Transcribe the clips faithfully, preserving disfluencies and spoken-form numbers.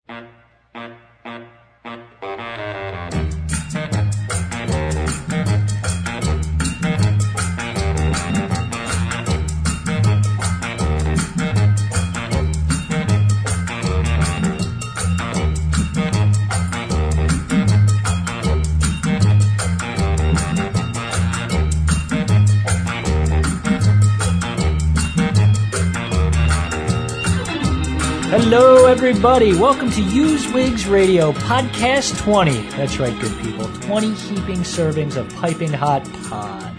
Hello, everybody. Welcome to Used Wigs Radio, Podcast twenty. That's right, good people. twenty heaping servings of piping hot pod.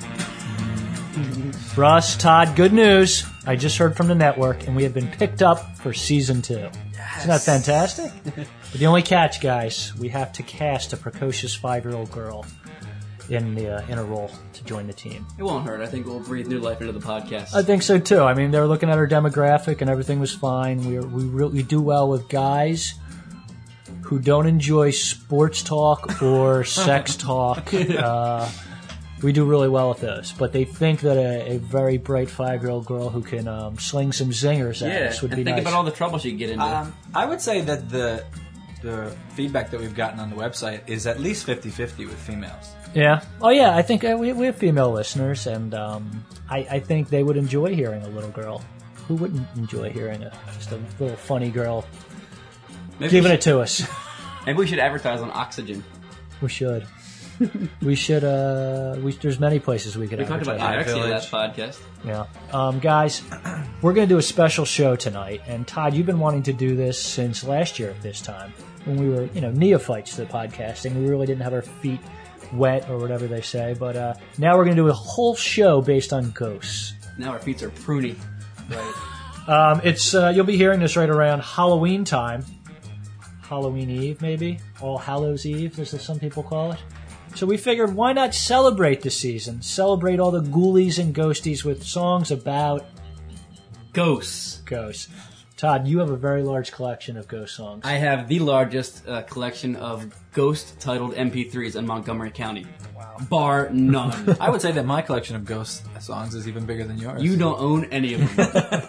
Russ, Todd, good news. I just heard from the network, and we have been picked up for season two. Yes. Isn't that fantastic? But the only catch, guys, we have to cast a precocious five-year-old girl in the uh, in a role to join the team. It won't hurt. I think we'll breathe new life into the podcast. I think so too. I mean, they were looking at our demographic and everything was fine. We we really do well with guys who don't enjoy sports talk or sex talk. Uh, we do really well with those. But they think that a, a very bright five-year-old girl who can um, sling some zingers at yeah, us would and be think nice. about all the trouble she'd get into. Um, I would say that the the feedback that we've gotten on the website is at least fifty-fifty with females. Yeah. Oh, yeah. I think uh, we we have female listeners, and um, I, I think they would enjoy hearing a little girl. Who wouldn't enjoy hearing a just a little funny girl Maybe giving should, it to us? Maybe we should advertise on Oxygen. We should. we should. Uh, we, there's many places we could We talked advertise. about anorexia Village. last podcast. Yeah. Um, guys, we're going to do a special show tonight. And Todd, you've been wanting to do this since last year at this time when we were, you know, neophytes to podcasting. We really didn't have our feet wet or whatever they say. But uh, now we're going to do a whole show based on ghosts. Now our feet are pruny. Right. Um, it's uh, you'll be hearing this right around Halloween time. Halloween Eve, maybe? All Hallows Eve, as some people call it. So we figured, why not celebrate the season? Celebrate all the ghoulies and ghosties with songs about Ghosts. ghosts. Todd, you have a very large collection of ghost songs. I have the largest uh, collection of ghost-titled M P threes in Montgomery County. Wow. Bar none. I would say that my collection of ghost songs is even bigger than yours. You don't own any of them.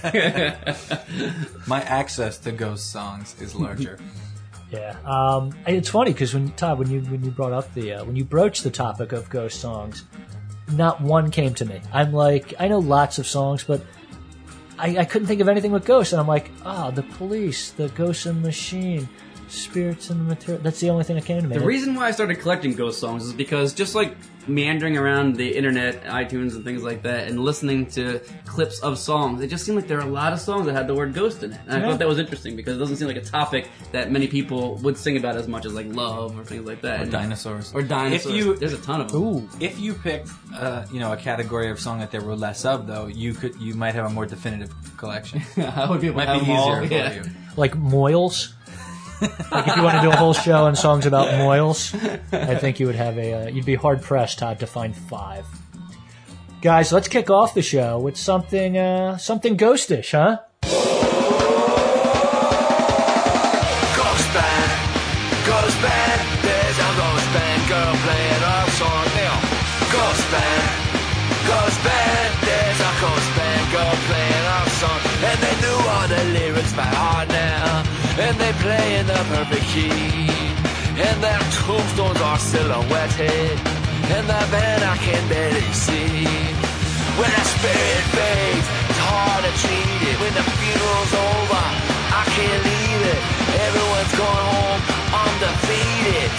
My access to ghost songs is larger. Yeah, um, it's funny because when Todd, when you when you brought up the uh, when you broached the topic of ghost songs, not one came to me. I'm like, I know lots of songs, but I, I couldn't think of anything with ghosts, and I'm like, ah, oh, the Police, the Ghost in the Machine, Spirits in the Material. That's the only thing that came to me. The reason why I started collecting ghost songs is because just like meandering around the internet, iTunes and things like that, and listening to clips of songs, it just seemed like there were a lot of songs that had the word ghost in it. And I Yeah. thought that was interesting because it doesn't seem like a topic that many people would sing about as much as like love or things like that. Or And- dinosaurs. Or dinosaurs. If you- There's a ton of them. Ooh, If you picked, uh, you know, a category of song that there were less of, though, you could, you might have a more definitive collection. I would be able to Might have be them all. easier for Yeah. you. like Moyles. Like if you want to do a whole show on songs about Moyles, I think you would have a. Uh, you'd be hard pressed, Todd, to find five. Guys, let's kick off the show with something, uh, something ghostish, huh? Ghost band, ghost band, there's a ghost band girl playing our song now. Ghost band, ghost band, there's a ghost band girl playing our song. And they knew all the lyrics by heart now. And they play in the perfect key. And their tombstones are silhouetted. And the band I can barely see. When a spirit fades, it's hard to treat it. When the funeral's over, I can't leave it. Everyone's going home undefeated.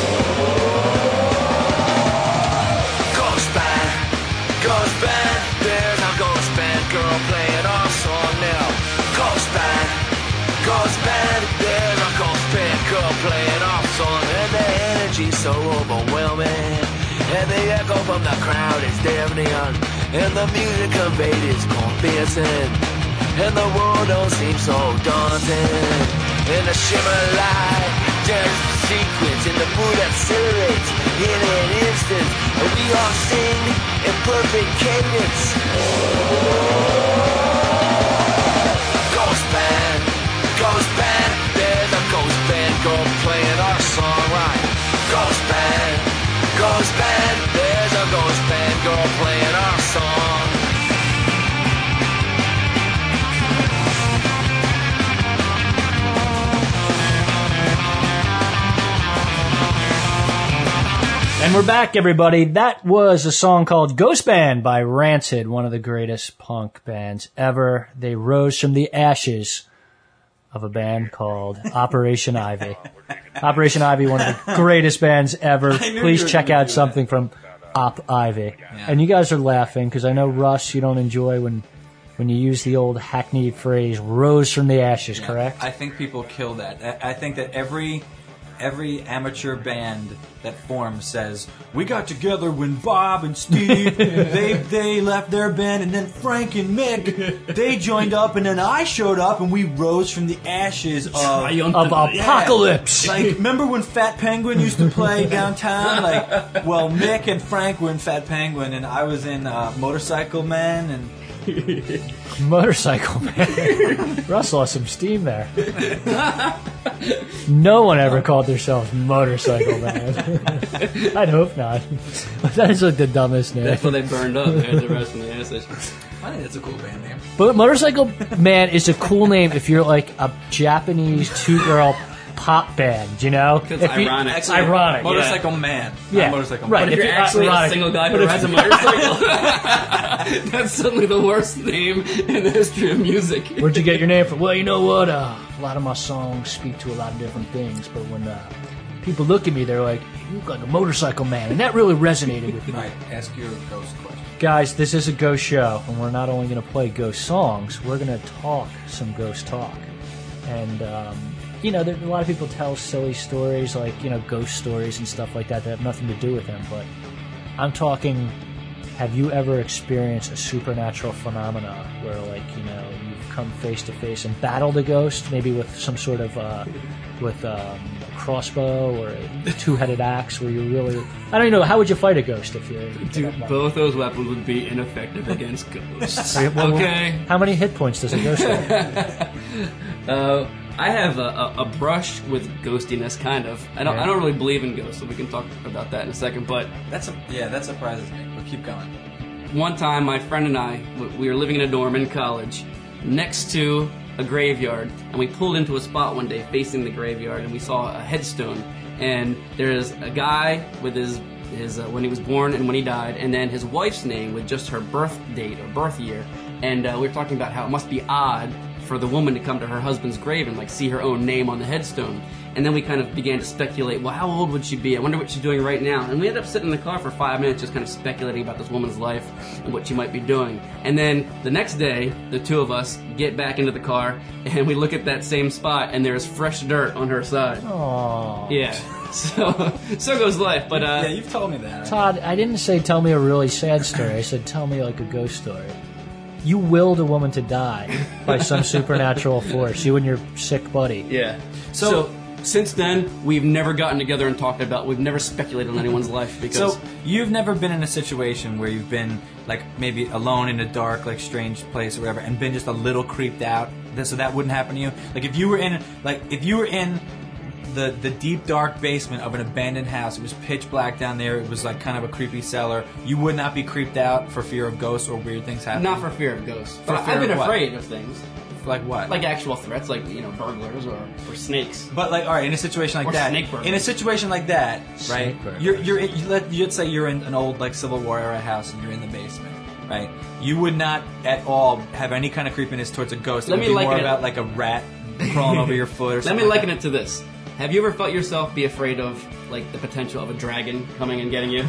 Ghost band, ghost band, there's a ghost band girl playing our song now. Ghost band, ghost band, there's a ghost band girl playing our song. And the energy's so overwhelming. And the echo from the crowd is deafening. And the music conveyed is convincing. And the world don't seem so daunting. And the shimmer light turns to sequence. And the mood accelerates in an instant. And we all sing in perfect cadence. Ghost band, ghost band, there's a ghost band girl playing our song right. Ghost band, ghost band, there's a ghost band girl playing our song. And we're back, everybody. That was a song called Ghost Band by Rancid, one of the greatest punk bands ever. They rose from the ashes of a band called Operation Ivy. Operation Ivy, one of the greatest bands ever. Please check out something from Op Ivy. Yeah. And you guys are laughing because I know, Russ, you don't enjoy when when you use the old hackneyed phrase, rose from the ashes, Yeah, correct? I think people kill that. I, I think that every every amateur band that forms says, we got together when Bob and Steve, they they left their band, and then Frank and Mick, they joined up, and then I showed up, and we rose from the ashes of, Of apocalypse. Like, remember when Fat Penguin used to play downtown? Like, well, Mick and Frank were in Fat Penguin, and I was in uh, Motorcycle Man, and Motorcycle Man. Russ lost some steam there. No one ever called themselves Motorcycle Man. I'd hope not. That is like the dumbest name. That's what they burned up. They had the rest from the acid. I think that's a cool band name. But Motorcycle Man is a cool name if you're like a Japanese two-girl pop band, you know? It's If you- ironic. It's ironic. Motorcycle Man. not Yeah. Motorcycle Right. Man. But if If you're you're actually ironic- a single guy but who if- rides a motorcycle, that's suddenly the worst name in the history of music. Where'd you get your name from? Well, you know what? Uh, a lot of my songs speak to a lot of different things, but when uh, people look at me, they're like, you look like a motorcycle man. And that really resonated with me. All right, ask your ghost question. Guys, this is a ghost show, and we're not only going to play ghost songs, we're going to talk some ghost talk. And, um, you know, there, a lot of people tell silly stories, like, you know, ghost stories and stuff like that that have nothing to do with them. But I'm talking, have you ever experienced a supernatural phenomena where, like, you know, you've come face to face and battled a ghost, maybe with some sort of, uh, with um, a crossbow or a two-headed axe, where you really, I don't even know, how would you fight a ghost if you... Dude, both those weapons would be ineffective against ghosts. Well, Okay. How many hit points does a ghost have? Uh, I have a, a, a brush with ghostiness, kind of. I don't. Yeah. I don't really believe in ghosts, so we can talk about that in a second. But That's a, yeah, that surprises me. But keep going. one time, my friend and I, w- we were living in a dorm in college, next to a graveyard, and we pulled into a spot one day facing the graveyard, and we saw a headstone. And there's a guy with his his uh, when he was born and when he died, and then his wife's name with just her birth date or birth year. And uh, we were talking about how it must be odd for the woman to come to her husband's grave and like see her own name on the headstone. And then we kind of began to speculate, well, how old would she be? I wonder what she's doing right now. And we ended up sitting in the car for five minutes just kind of speculating about this woman's life and what she might be doing. And then the next day, the two of us get back into the car and we look at that same spot and there's fresh dirt on her side. Aww. Yeah. So, so goes life. But, uh, Yeah, you've told me that. Todd, I didn't say tell me a really sad story. I said tell me like a ghost story. You willed a woman to die by some supernatural force. You and your sick buddy. yeah. So- So, since then, we've never gotten together and talked about, we've never speculated on anyone's life because... So you've never been in a situation where you've been like maybe alone in a dark, like strange place or whatever, and been just a little creeped out. Th- So that wouldn't happen to you. Like if you were in, like if you were in the the deep dark basement of an abandoned house, it was pitch black down there. It was like kind of a creepy cellar. You would not be creeped out for fear of ghosts or weird things happening. Not for fear of ghosts. For But fear I've been of what? afraid of things. like what? Like actual threats, like, you know, burglars or, or snakes. But like, all right, in a situation like Or that, snake burglar. in a situation like that, right? Snake burglar. You're you're in, you let you'd say you're in an old like Civil War era house and you're in the basement, right? You would not at all have any kind of creepiness towards a ghost. It Let would me be liken more it- about like a rat crawling over your foot or Let something. me like liken it to this. Have you ever felt yourself be afraid of, like, the potential of a dragon coming and getting you?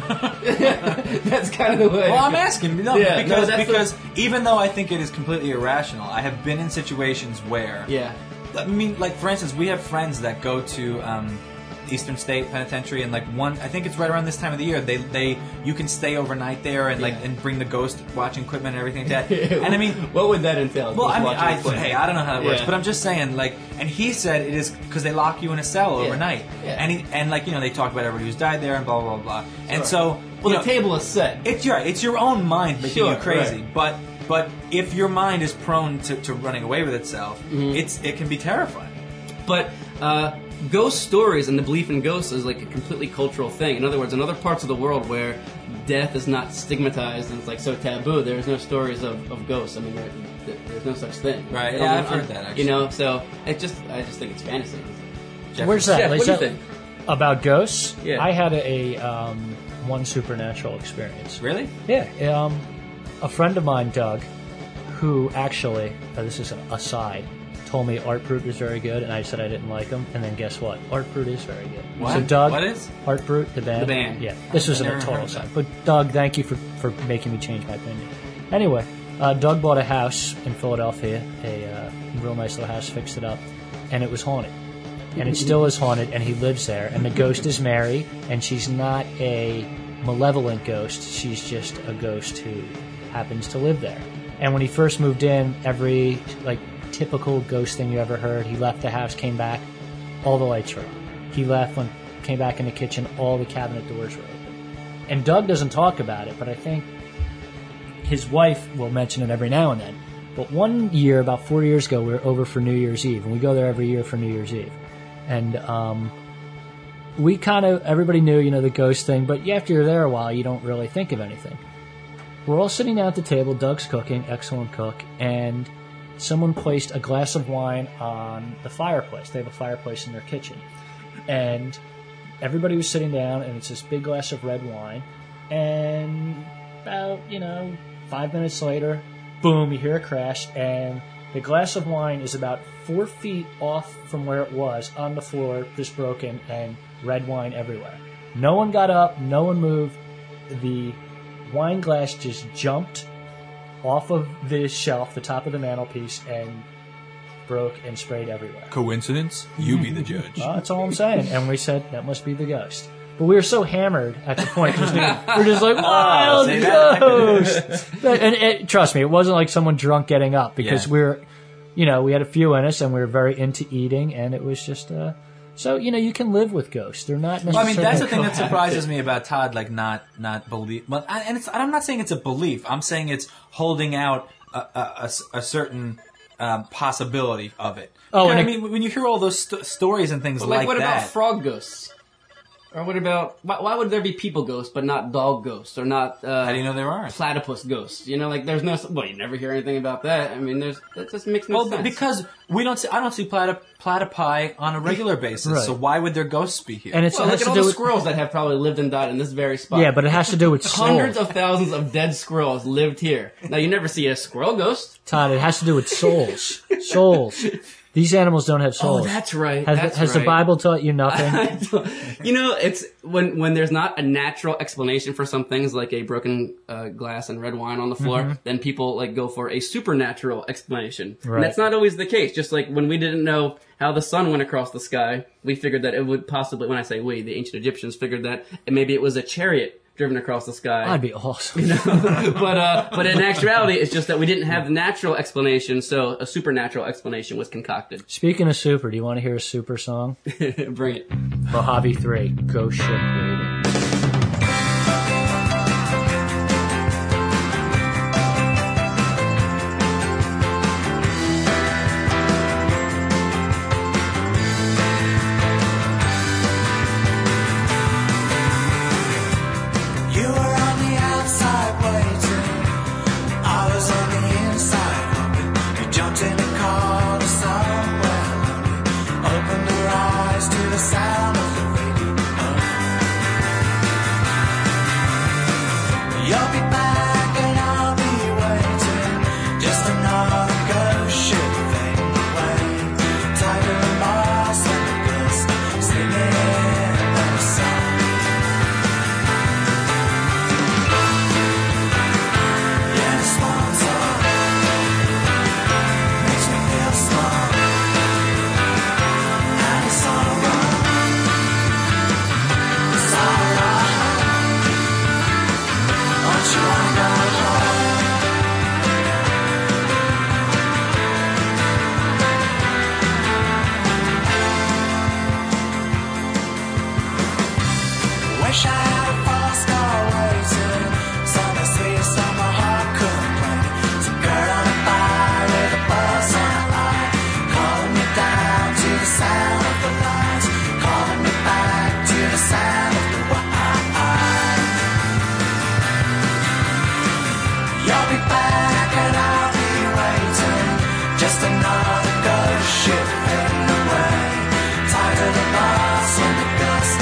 That's kind of the way. Well, I'm asking, no, Yeah, no, because that's because even though I think it is completely irrational, I have been in situations where, Yeah. I mean, like for instance, we have friends that go to um, Eastern State Penitentiary, and like one, I think it's right around this time of the year. They they you can stay overnight there and like Yeah. and bring the ghost watching equipment and everything like that. And I mean, what would that entail? well, Just I mean, watching I, it play? hey, I don't know how that works, Yeah. but I'm just saying, like, and he said it is because they lock you in a cell Yeah. overnight, Yeah. and he, and like you know they talk about everybody who's died there and blah blah blah blah, and so Well, you the know, table is set. it's your it's your own mind making Sure, you crazy, right. but but if your mind is prone to, to running away with itself, Mm-hmm. it's it can be terrifying. But uh, ghost stories and the belief in ghosts is like a completely cultural thing. In other words, in other parts of the world where death is not stigmatized and it's like so taboo, there's no stories of, of ghosts. I mean, there, there- there's no such thing. Right, They yeah, don't- I've heard that, actually. You know, so it just I just think it's fantasy. Jeff, Where's that? Jeff, Like, what do you so- think? About ghosts? Yeah. I had a, a um, one supernatural experience. Really? Yeah. Um, a friend of mine, Doug, who actually, uh, this is an aside, told me Art Brut was very good, and I said I didn't like him. And then guess what? Art Brut is very good. What? So Doug, What is? Art Brut, the band? The band. Yeah. This was I've a never total heard of aside. that. But Doug, thank you for, for making me change my opinion. Anyway, uh, Doug bought a house in Philadelphia, a uh, real nice little house, fixed it up, and it was haunted. And it still is haunted, and he lives there. And the ghost is Mary, and she's not a malevolent ghost. She's just a ghost who happens to live there. And when he first moved in, every like typical ghost thing you ever heard, he left the house, came back, all the lights were on. He left, when came back in the kitchen, all the cabinet doors were open. And Doug doesn't talk about it, but I think his wife will mention it every now and then. But one year, about four years ago, we were over for New Year's Eve, and we go there every year for New Year's Eve. And um, we kind of, everybody knew, you know, the ghost thing, but after you're there a while, you don't really think of anything. We're all sitting down at the table, Doug's cooking, excellent cook, and someone placed a glass of wine on the fireplace. They have a fireplace in their kitchen. And everybody was sitting down, and it's this big glass of red wine, and about, you know, five minutes later, boom, you hear a crash, and the glass of wine is about four feet off from where it was on the floor, just broken, and red wine everywhere. No one got up, no one moved. The wine glass just jumped off of the shelf, the top of the mantelpiece, and broke and sprayed everywhere. Coincidence? You be the judge. Well, that's all I'm saying. And we said, that must be the ghost. But we were so hammered at the point, just, we're just like, wild say that. ghost! And it, trust me, it wasn't like someone drunk getting up, because Yeah. we were, you know, we had a few in us, and we were very into eating, and it was just, uh, so, you know, you can live with ghosts. They're not necessarily... Well, I mean, that's the thing that surprises me about Todd, like not not believe. Well, I- and it's, I'm not saying it's a belief. I'm saying it's holding out a, a, a, a certain um, possibility of it. Oh, Because, and I it- mean, when you hear all those st- stories and things But like, like, what that, about frog ghosts? Or what about why, why would there be people ghosts but not dog ghosts or not? Uh, how do you know there aren't? platypus ghosts? You know, like there's no. Well, you never hear anything about that. I mean, there's that just makes no Well, sense. because we don't see, I don't see platy- platypi on a regular basis. Right. So why would their ghosts be here? And it's, well, it look has at to all do the with... squirrels that have probably lived and died in this very spot. Yeah, but it has to do with hundreds souls. of thousands of dead squirrels lived here. Now you never see a squirrel ghost. Todd, it has to do with souls. Souls. These animals don't have souls. Oh, that's right. Has, that's has right. the Bible taught you nothing? You know, it's when when there's not a natural explanation for some things, like a broken uh, glass and red wine on the floor, Mm-hmm. then people like go for a supernatural explanation. Right. And that's not always the case. Just like when we didn't know how the sun went across the sky, we figured that it would possibly. When I say we, the ancient Egyptians figured that maybe it was a chariot driven across the sky. That'd be awesome. but uh, but in actuality, it's just that we didn't have the natural explanation, so a supernatural explanation was concocted. Speaking of super, do you want to hear a super song? Bring it. Mojave three, Ghost Ship Rating. You were on the outside waiting, I was on the inside hoping. You jumped in a car to somewhere lonely, opened her eyes to the sound of the radio. You'll be back and I'll be waiting, just another ghost ship fading away. Tighter than Mars and the ghost singing their song. Yeah, the swan song makes me feel small, and it's alright, it's alright. Don't you wanna go home? Wish I had a false star waiting, something sweet, some my heart couldn't play. Some girl on a bar with a buzz on her eye, calling me down to the sound of the lights, calling me back to the sound of the wine. You'll be back and I'll be waiting, just another ghost ship fading away. Tired of the bus and the gust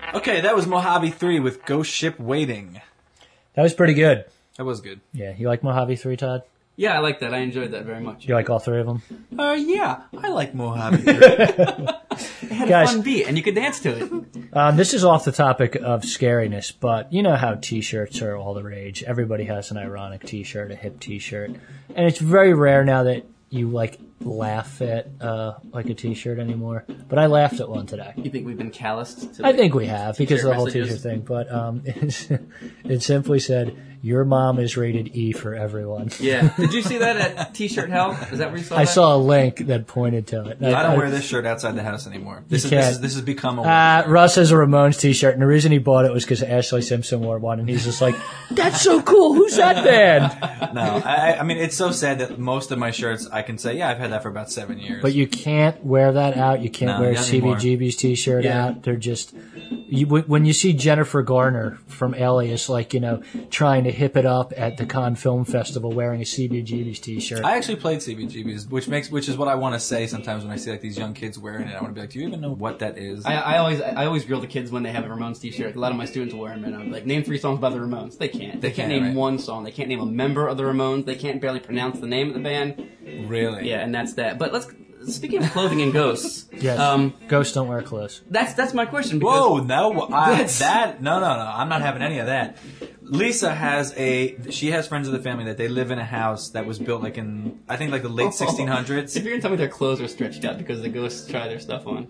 Okay, that was Mojave three with Ghost Ship Waiting. That was pretty good. That was good. Yeah, you like Mojave three, Todd? Yeah, I like that. I enjoyed that very much. You like all three of them? Uh, yeah, I like Mojave three. It had Guys- a fun beat, and you could dance to it. Um, this is off the topic of scariness, but you know how T-shirts are all the rage. Everybody has an ironic T-shirt, a hip T-shirt, and it's very rare now that you like laugh at uh, like a T-shirt anymore. But I laughed at one today. You think we've been calloused to I think we have because of the whole messages? T-shirt thing. But um, it's, it simply said, "Your mom is rated E for everyone." Yeah. Did you see that at T-shirt Hell? Is that where you saw I that? saw a link that pointed to it. I don't wear this shirt outside the house anymore. This is can't. this, is this has become a Uh, shirt. Russ has a Ramones T-shirt, and the reason he bought it was because Ashley Simpson wore one, and he's just like, "That's so cool! Who's that band?" No, I, I mean it's so sad that most of my shirts I can say, yeah, I've had that for about seven years. But you can't wear that out. You can't No, wear not C B anymore. G B's T-shirt Yeah. out. They're just you, when you see Jennifer Garner from Alias, like you know, trying to hip it up at the Cannes Film Festival wearing a C B G B's T-shirt. I actually played C B G B's, which makes which is what I want to say sometimes when I see like these young kids wearing it. I want to be like, do you even know what that is? I, I always I always grill the kids when they have a Ramones T-shirt. A lot of my students wear them, and I'm like, name three songs by the Ramones. They can't. They, They can't can't, name right. one song. They can't name a member of the Ramones. They can't barely pronounce the name of the band. Really? Yeah, and that's that. But let's speaking of clothing and ghosts. yes, Um, ghosts don't wear clothes. that's that's my question. Because Whoa, no, I, That's- that no, no, no. I'm not having any of that. Lisa has a. She has friends of the family that they live in a house that was built like in I think like the late sixteen hundreds. If you're gonna tell me their clothes are stretched out because the ghosts try their stuff on,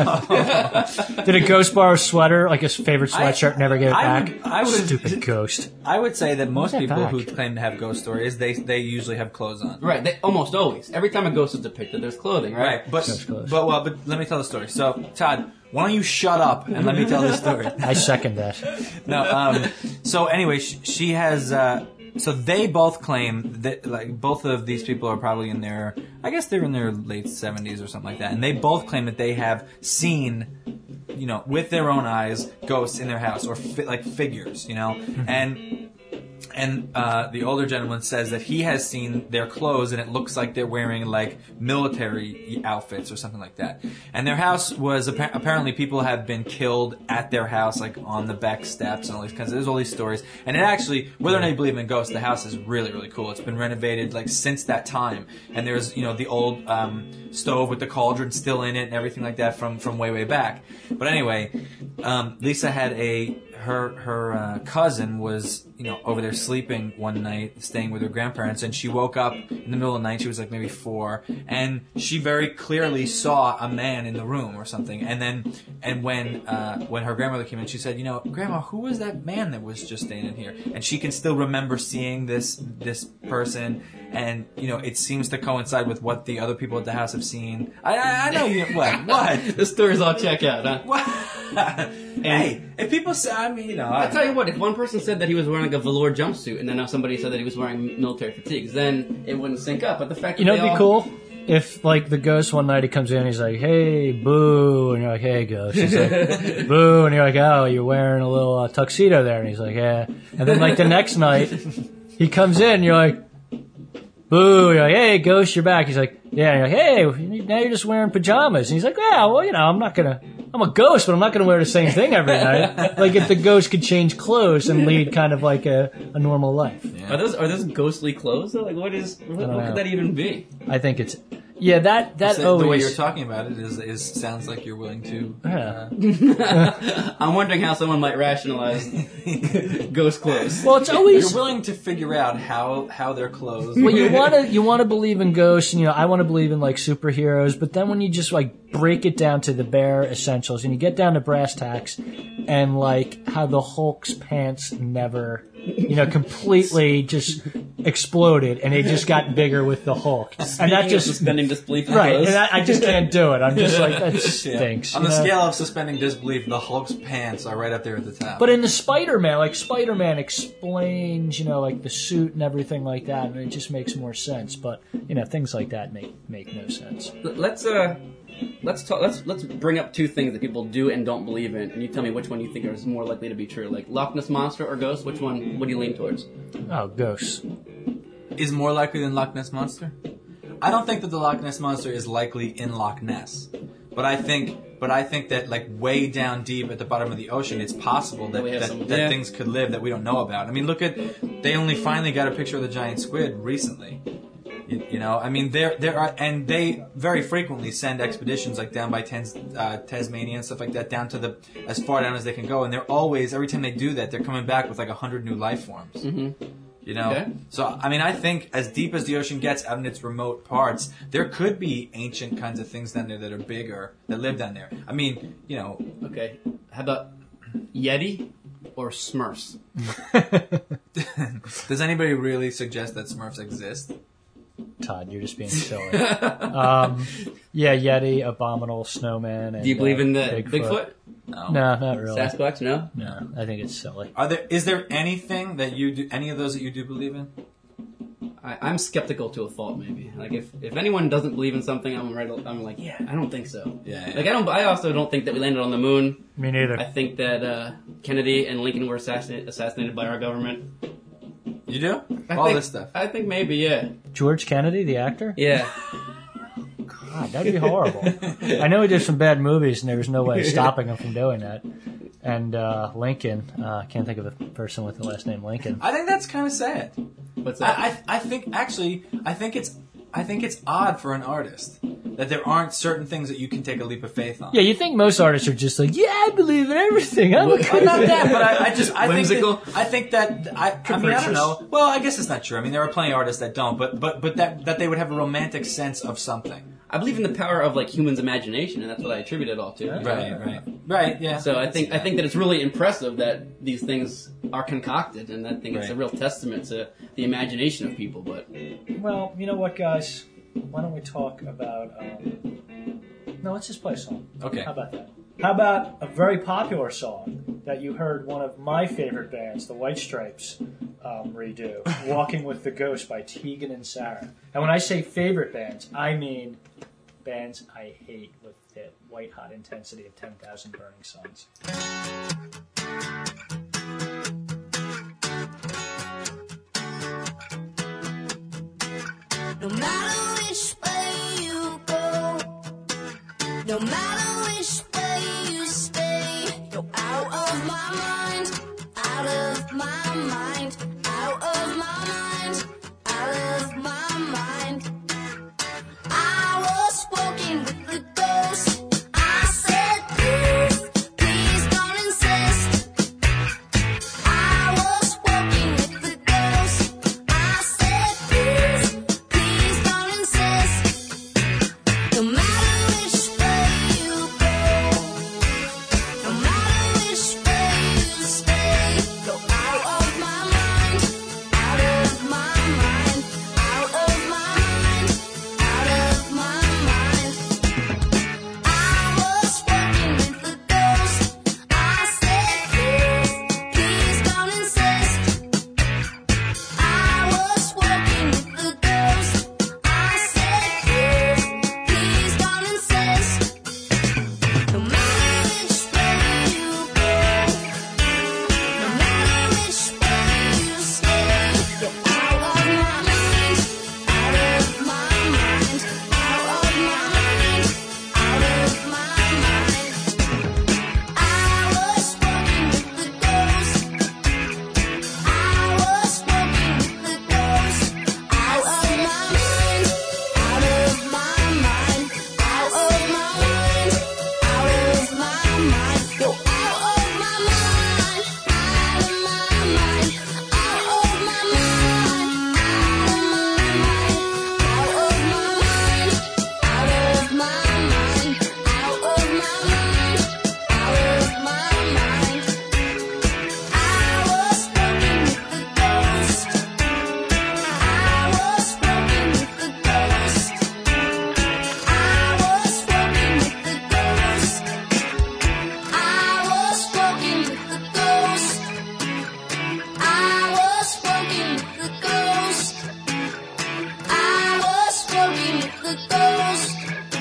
Did a ghost borrow a sweater, like his favorite I- sweatshirt, never get it I back? would- I would- Stupid ghost. I would say that most that people back? who claim to have ghost stories, they they usually have clothes on. right? They, almost always. Every time a ghost is depicted, there's clothing, right? Right, but Ghost clothes. but well, but let me tell the story. So Todd, why don't you shut up and let me tell this story? I second that. No. Um, so anyway, she, she has. Uh, so they both claim that like both of these people are probably in their. I guess they're in their late seventies or something like that, and they both claim that they have seen, you know, with their own eyes, ghosts in their house or fi- like figures, you know, and. And uh, the older gentleman says that he has seen their clothes, and it looks like they're wearing like military outfits or something like that. And their house was appa- apparently people have been killed at their house, like on the back steps and all these kinds. Of, there's all these stories, and it actually, whether or not you believe in ghosts, the house is really really cool. It's been renovated like since that time, and there's you know the old um, stove with the cauldron still in it and everything like that from from way way back. But anyway, um, Lisa had a her her uh, cousin was you know over there sleeping one night, staying with her grandparents, and she woke up in the middle of the night. She was like maybe four, and she very clearly saw a man in the room or something. And then and when uh, when her grandmother came in, she said, you know, Grandma, who was that man that was just staying in here? And she can still remember seeing this this person, and you know it seems to coincide with what the other people at the house have seen. I I, I know you what what. The stories all check out, huh? What? Hey, if people say, I mean, you know, I tell you what, if one person said that he was wearing like a velour jumpsuit, and then now somebody said that he was wearing military fatigues, then it wouldn't sync up. But the fact that You know, they it'd be all- cool if, like, the ghost one night he comes in, he's like, "Hey, boo," and you're like, "Hey, ghost." He's like, "Boo," and you're like, "Oh, you're wearing a little uh, tuxedo there," and he's like, "Yeah." And then, like, the next night he comes in, and you're like, "Boo," you're like, "Hey, ghost, you're back." He's like, "Yeah," and you're like, "Hey, now you're just wearing pajamas," and he's like, "Yeah, well, you know, I'm not gonna." I'm a ghost, but I'm not going to wear the same thing every night. Like if the ghost could change clothes and lead kind of like a, a normal life. Are those are those ghostly clothes though? Like what is what, don't what know. could that even be? I think it's yeah that that So always the way you're talking about it is, is sounds like you're willing to. Yeah. I'm wondering how someone might rationalize ghost clothes. Well, it's always You're willing to figure out how how they're clothed. well, you want to you want to believe in ghosts, and you know I want to believe in like superheroes. But then when you just like break it down to the bare essentials, and you get down to brass tacks, and like how the Hulk's pants never, you know, completely just exploded, and they just got bigger with the Hulk, and that Speaking of just suspending disbelief in right. clothes. And I, I just can't do it. I'm just like that Yeah. stinks. On you the know? scale of suspending disbelief, the Hulk's pants are right up there at the top. But in the Spider-Man, like Spider-Man explains, you know, like the suit and everything like that, and it just makes more sense. But you know, things like that make make no sense. Let's uh, let's talk. Let's let's bring up two things that people do and don't believe in, and you tell me which one you think is more likely to be true. Like Loch Ness monster or ghost. Which one? What do you lean towards? Oh, ghosts. is more likely than Loch Ness Monster? I don't think that the Loch Ness Monster is likely in Loch Ness, but I think but I think that like way down deep at the bottom of the ocean, it's possible that we have that, some- that yeah. things could live that we don't know about. I mean, look at they only finally got a picture of the giant squid recently. You, you know, I mean, there there are, and they very frequently send expeditions like down by Tans, uh, Tasmania and stuff like that, down to the as far down as they can go, and they're always every time they do that, they're coming back with like a hundred new life forms. Mm-hmm. You know, Okay. so I mean, I think as deep as the ocean gets out in its remote parts, there could be ancient kinds of things down there that are bigger that live down there. I mean, you know, Okay. How about Yeti or Smurfs? does anybody really suggest that Smurfs exist? Todd, you're just being silly. um, yeah, Yeti, Abominable Snowman. And, Do you believe uh, in the Bigfoot? Bigfoot? No. No, not really. Sasquatch? No. No, I think it's silly. Are there? Is there anything that you do? Any of those that you do believe in? I, I'm skeptical to a fault, maybe. Like if, if anyone doesn't believe in something, I'm right. I'm like, yeah, I don't think so. Yeah, yeah. Like I don't. I also don't think that we landed on the moon. Me neither. I think that uh, Kennedy and Lincoln were assassinated, assassinated by our government. You do? I All think, this stuff. I think maybe, yeah, George Kennedy, the actor? yeah. God, that'd be horrible. I know he did some bad movies, and there was no way of stopping him from doing that. And uh, Lincoln, uh, can't think of a person with the last name Lincoln. I think that's kind of sad. What's that? I, I I think actually I think it's I think it's odd for an artist that there aren't certain things that you can take a leap of faith on. Yeah, you think most artists are just like, yeah, I believe in everything. I'm a Well, not that, but I, I just I Whimsical? think that, I think that I, I mean I don't know. Well, I guess it's not true. I mean there are plenty of artists that don't, but but but that that they would have a romantic sense of something. I believe in the power of like humans' imagination, and that's what I attribute it all to. Right, right, right. Yeah. So I think I think that it's really impressive that these things are concocted, and I think it's a Right. real testament to the imagination of people. But Well, you know what, guys? Why don't we talk about... Um... No, let's just play a song. Okay. How about that? How about a very popular song that you heard one of my favorite bands, the White Stripes, um, redo, Walking with the Ghost by Tegan and Sara. And when I say favorite bands, I mean bands I hate with the white-hot intensity of ten thousand Burning Suns. No matter which way you go, no matter which way you stay, you're out of my mind, out of my mind, out of my mind, out of my mind. I was walking with the ghost. I said, please, please don't insist. I was walking with the ghost. I said, please, please don't insist. No matter which way you go, no matter which way you stay, you're out of my mind, out of my mind, out of my mind, out of my mind. I was walking with the ghost. I said, please, please don't insist. I was walking with the ghost. I said, please, please don't insist. No matter which way you go, no matter which way you stay, you're out of my mind, out of my mind, out of my mind, out of my mind. I was walking with the ghost. I was walking with the ghost. Out of my mind, out of my mind, out of my mind, out of my mind. You're out of my mind, out of my mind, out of my mind, out of my mind, out of my mind, out of my mind, out of my mind, out of my mind. I was walking with the ghost. I was walking with the ghost. I was walking with the ghost. I was walking with the ghost. I was walking with the ghost. I was walking with the ghost.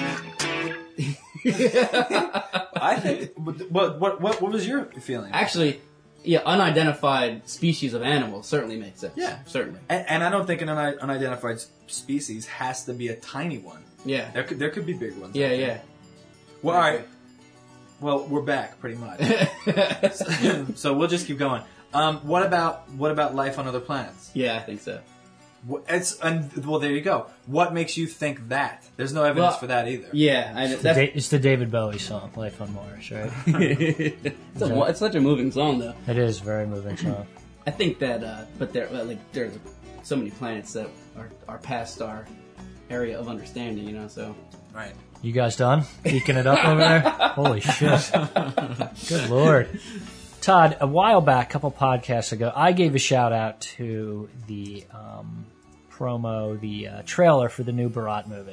I think. What what what what was your feeling? actually, yeah, unidentified species of animals certainly makes sense. Yeah. certainly. And, and I don't think an un- unidentified s- species has to be a tiny one. Yeah, There could there could be big ones. yeah, yeah. Well, all right. Well, we're back pretty much. so, so we'll just keep going. Um, what about what about life on other planets? Yeah, I think so. Wh- It's and well, there you go. What makes you think that? There's no evidence Well, for that either. Yeah, I, It's, that's, the Da- it's the David Bowie song, Life on Mars, right? it's, a, it's such a moving song, though. It is a very moving song. I think that, uh, but there, well, like, there's so many planets that are, are past our area of understanding, you know. So Right. You guys done? Eking it up over there? Holy shit. Good Lord. Todd, a while back, a couple podcasts ago, I gave a shout out to the um, promo, the uh, trailer for the new Borat movie.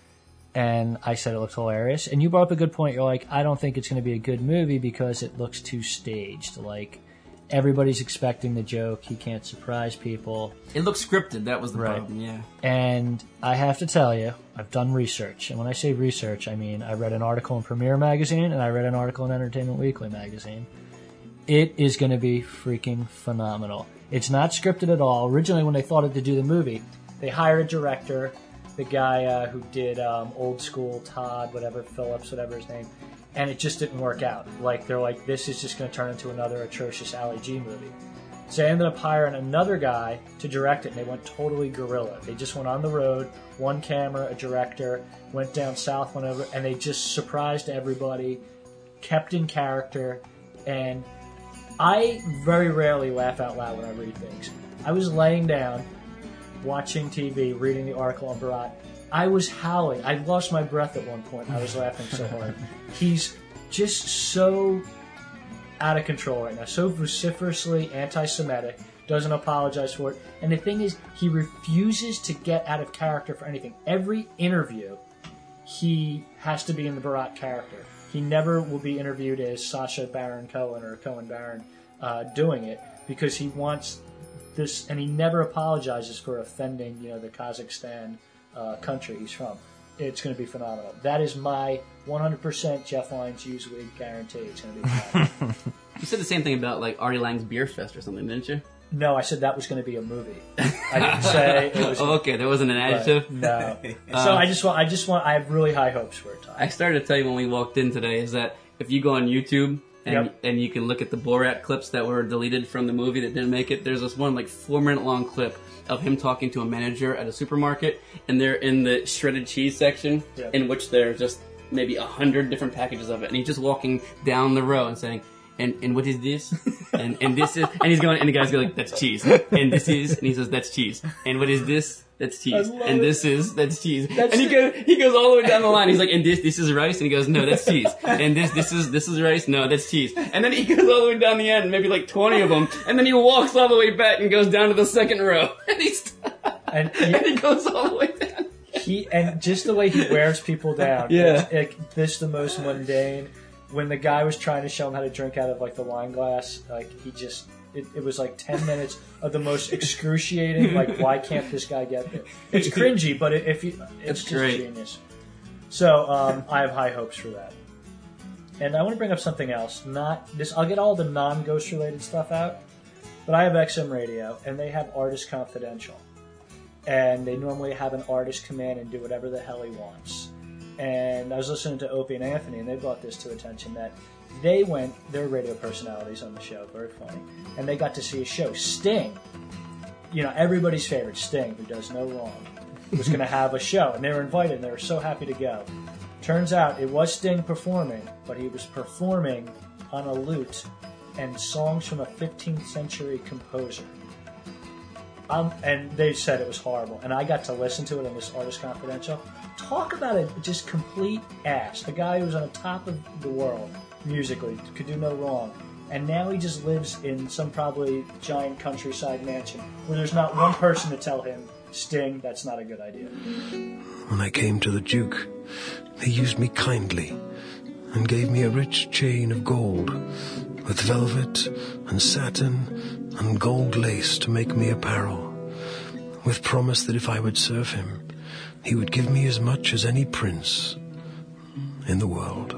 And I said it looks hilarious. And you brought up a good point. You're like, I don't think it's going to be a good movie because it looks too staged. Like, everybody's expecting the joke. He can't surprise people. it looks scripted. That was the Right. problem. Yeah. And I have to tell you, I've done research. And when I say research, I mean I read an article in Premiere Magazine and I read an article in Entertainment Weekly magazine. It is going to be freaking phenomenal. It's not scripted at all. Originally, when they thought of to do the movie, they hired a director, the guy uh, who did um, Old School, Todd, whatever, Phillips, whatever his name, and it just didn't work out. Like, they're like, this is just going to turn into another atrocious Ali G movie. So they ended up hiring another guy to direct it, and they went totally guerrilla. They just went on the road, one camera, a director, went down south, went over, and they just surprised everybody, kept in character, and I very rarely laugh out loud when I read things. I was laying down, watching T V, reading the article on Borat. I was howling. I lost my breath at one point. I was laughing so hard. He's just so out of control right now, so vociferously anti-Semitic, doesn't apologize for it. And the thing is, he refuses to get out of character for anything. Every interview, he has to be in the Borat character. He never will be interviewed as Sacha Baron Cohen or Cohen Baron uh, doing it because he wants this, and he never apologizes for offending, you know, the Kazakhstan uh, country he's from. It's going to be phenomenal. That is my one hundred percent Jeff Lyons use wig guarantee. It's going to be phenomenal. You said the same thing about like Artie Lang's Beer Fest or something, didn't you? No, I said that was going to be a movie. I didn't say it was. Oh, okay. There wasn't an adjective. But no. So I just want. I just want. I have really high hopes for it. Todd. I started to tell you when we walked in today is that if you go on YouTube and Yep. and you can look at the Borat clips that were deleted from the movie that didn't make it, there's this one like four minute long clip of him talking to a manager at a supermarket, and they're in the shredded cheese section, Yep. in which there's just maybe a hundred different packages of it, and he's just walking down the row and saying, And and what is this? And and this is, and he's going, and the guy's going like, that's cheese. And this is, and he says, that's cheese. And what is this? That's cheese. I love And it. this is, that's cheese. That's and he the- goes, he goes all the way down the line. He's like, and this, this is rice. And he goes, no, that's cheese. And this, this is, this is rice. No, that's cheese. And then he goes all the way down the end, maybe like twenty of them. And then he walks all the way back and goes down to the second row. And he's, And and he, he goes all the way down. he and just the way he wears people down. Yeah. It's, like, this the most mundane. When the guy was trying to show him how to drink out of like the wine glass, like he just. It, it was like ten minutes of the most excruciating, like, why can't this guy get there? It's cringy, but it, if you, it's That's just great. genius. So um, I have high hopes for that. And I want to bring up something else. Not this. I'll get all the non-ghost related stuff out, but I have X M Radio, and they have Artist Confidential, and they normally have an artist come in and do whatever the hell he wants. And I was listening to Opie and Anthony, and they brought this to attention that they went, they're radio personalities on the show, very funny, and they got to see a show. Sting, you know, everybody's favorite, Sting, who does no wrong, was going to have a show, and they were invited, and they were so happy to go. Turns out it was Sting performing, but he was performing on a lute and songs from a fifteenth century composer. Um, and they said it was horrible, and I got to listen to it on this Artist Confidential. Talk about it, just complete ass. The guy who was on the top of the world musically, could do no wrong, and now he just lives in some probably giant countryside mansion where there's not one person to tell him, Sting, that's not a good idea. When I came to the Duke, he used me kindly and gave me a rich chain of gold with velvet and satin and gold lace to make me apparel, with promise that if I would serve him, he would give me as much as any prince in the world.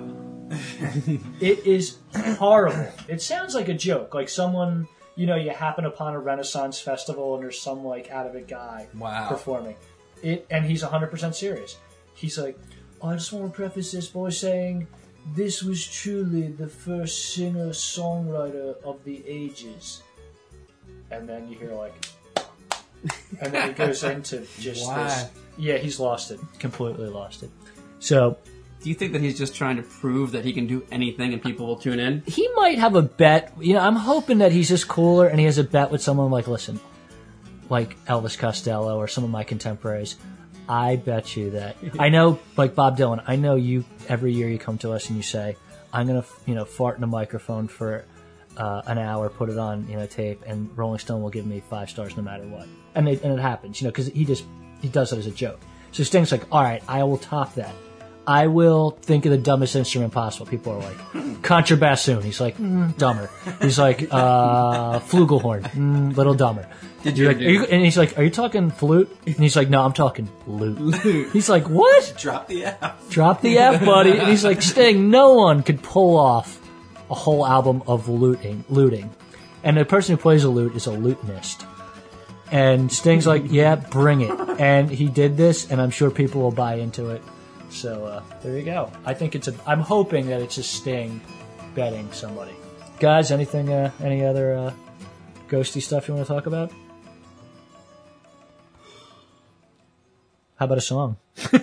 It is horrible. It sounds like a joke, like someone, you know, you happen upon a Renaissance festival and there's some like out of it guy Wow. performing. It, and he's one hundred percent serious. He's like, oh, I just want to preface this by saying this was truly the first singer-songwriter of the ages. And then you hear like, and then it goes into just Why? this. Yeah, he's lost it. Completely lost it. So Do you think that he's just trying to prove that he can do anything and people will tune in? he might have a bet. You know, I'm hoping that he's just cooler and he has a bet with someone like, listen, like Elvis Costello or some of my contemporaries. I bet you that. I know, like Bob Dylan, I know you, every year you come to us and you say, I'm going to, you know, fart in a microphone for uh, an hour, put it on, you know, tape, and Rolling Stone will give me five stars no matter what. And, they, and it happens, you know, because he just, he does it as a joke. So Sting's like, all right, I will top that. I will think of the dumbest instrument possible. People are like, contrabassoon. He's like, mm, dumber. He's like, uh, flugelhorn, mm, little dumber. Did You're you, like, are you, and he's like, are you talking flute? And he's like, no, I'm talking lute. He's like, what? Drop the F. Drop the F, buddy. And he's like, Sting, no one could pull off a whole album of looting, looting. And the person who plays a lute is a lutenist. And Sting's like, yeah, bring it. And he did this, and I'm sure people will buy into it. So uh, there you go. I think it's a. I'm hoping that it's a Sting betting somebody. Guys, anything? Uh, any other uh, ghosty stuff you want to talk about? How about a song?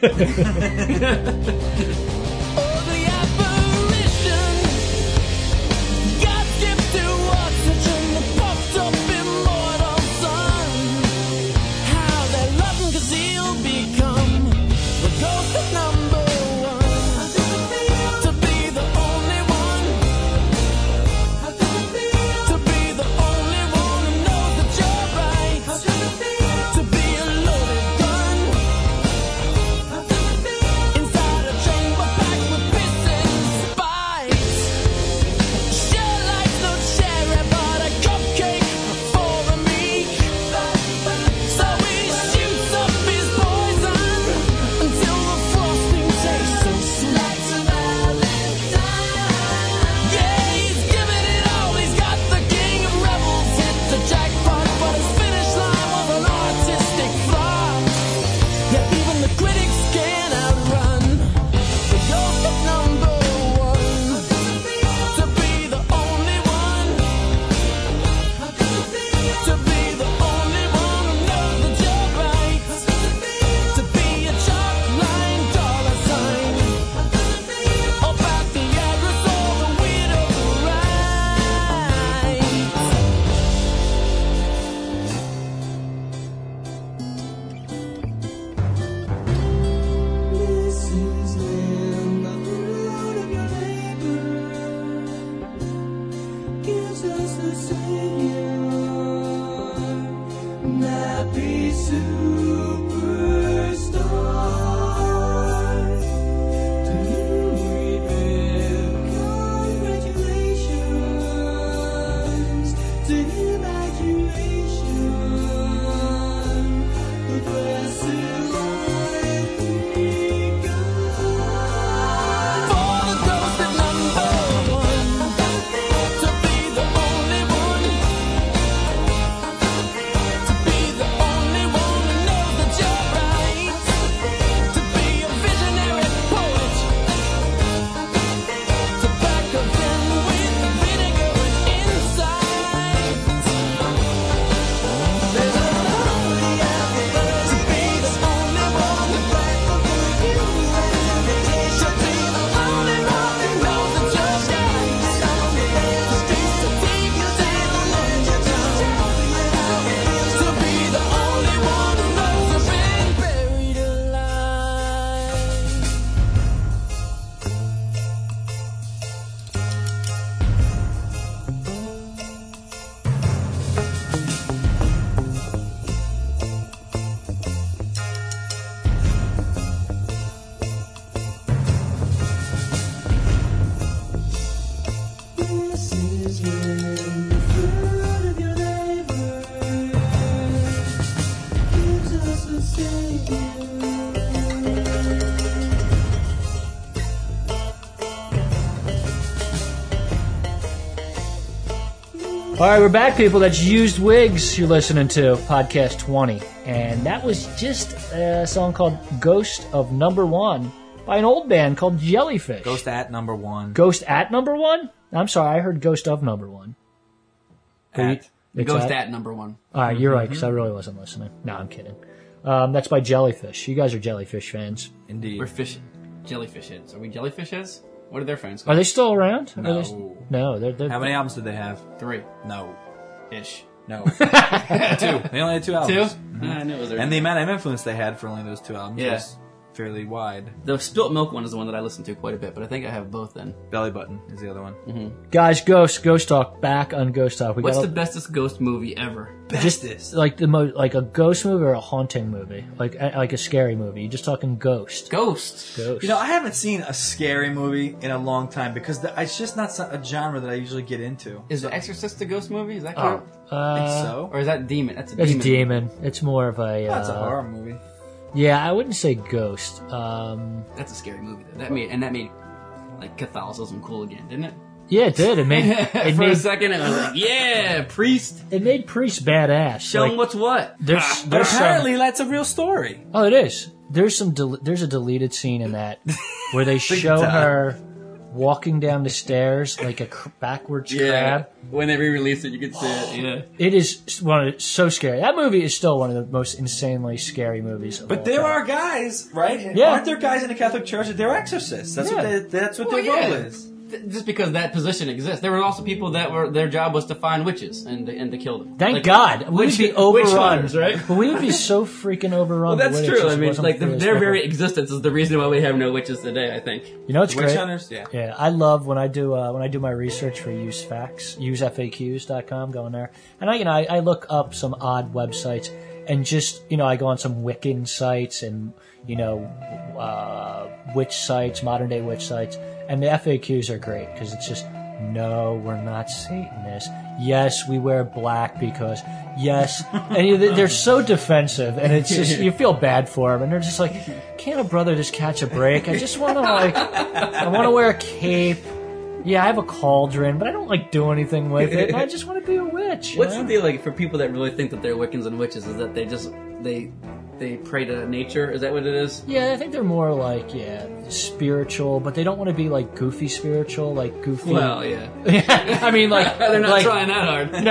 All right, we're back, people. That's Used Wigs you're listening to, podcast twenty. And that was just a song called Ghost of Number One by an old band called Jellyfish. Ghost at number one. Ghost at number one? I'm sorry, I heard Ghost of number one. At. It's Ghost at- at number one. All right, you're right, because I really wasn't listening. No, I'm kidding. Um, that's by Jellyfish. You guys are Jellyfish fans. Indeed. We're fish, jellyfish heads. Are we jellyfish heads? What are their friends Are called? they still around? Are No. they st- no, they're, they're How many albums did they have? Three No. ish. No. two. They only had two Two? albums. I knew it was there. And the amount of influence they had for only those two albums Yeah. was fairly wide. The Spilt Milk one is the one that I listen to quite a bit, but I think I have both then. Belly Button is the other one. Guys, Ghost, Ghost Talk, back on Ghost Talk. We What's got the bestest ghost movie ever? Bestest. like the mo- like a ghost movie or a haunting movie, like a- like a scary movie. You're just talking ghost. Ghost. Ghost. You know, I haven't seen a scary movie in a long time because the, it's just not so- a genre that I usually get into. Is The Exorcist a ghost movie? Is that Oh, correct? I think uh, so. Or is that Demon? That's a it's demon. demon. It's more of a. That's a uh, horror movie. Yeah, I wouldn't say ghost. Um, That's a scary movie. Though. That made and that made like Catholicism cool again, didn't it? yeah, it did. It made it For a made second, I was like, "Yeah, priest, it made priests badass. show Like, him what's what." there's But there's apparently, some, that's a real story. oh, it is. There's some del- there's a deleted scene in that where they show God. her walking down the stairs like a cr- backwards crab. When they re-released it, you could see it. Yeah. It is one of, so scary. That movie is still one of the most insanely scary movies. Of But all there time. are guys, right? Yeah. Aren't there guys in the Catholic Church that they're exorcists? That's Yeah. what they, that's what Well, their role yeah. is. Th- Just because that position exists, there were also people that were their job was to find witches and to, and to kill them. Thank Like, God. We witch- would be overrun, witch hunters, right? But we would be so freaking overrun. Well, that's with it true. just I mean, wasn't like for the, this their ever. very existence is the reason why we have no witches today. I think. You know what's Witch great? hunters? Yeah. Yeah, I love when I do uh, when I do my research for use facts, use F A Qs dot com, go in there, and I you know I, I look up some odd websites and just you know I go on some Wiccan sites and you know uh, witch sites, modern day witch sites, and the F A Qs are great because it's just no, we're not Satanists. Yes, we wear black because yes, and you, they're so defensive, and it's just you feel bad for them, and they're just like, can't a brother just catch a break? I just want to like, I want to wear a cape. Yeah, I have a cauldron, but I don't like do anything with it. And I just want to be a witch. you What's know? the deal like for people that really think that they're Wiccans and witches? Is that they just they they pray to nature? Is that what it is? Yeah, I think they're more like yeah, spiritual, but they don't want to be like goofy spiritual, like goofy. Well, yeah. yeah, I mean like They're not like, trying that hard. No,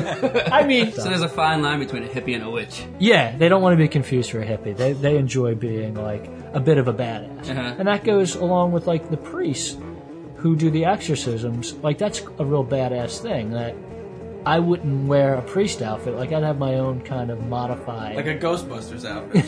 I mean So there's a fine line between a hippie and a witch. yeah, they don't want to be confused for a hippie. They they enjoy being like a bit of a badass, Uh-huh. and that goes along with like the priests who do the exorcisms. Like that's a real badass thing. That I wouldn't wear a priest outfit. Like I'd have my own kind of modified. Like a Ghostbusters outfit.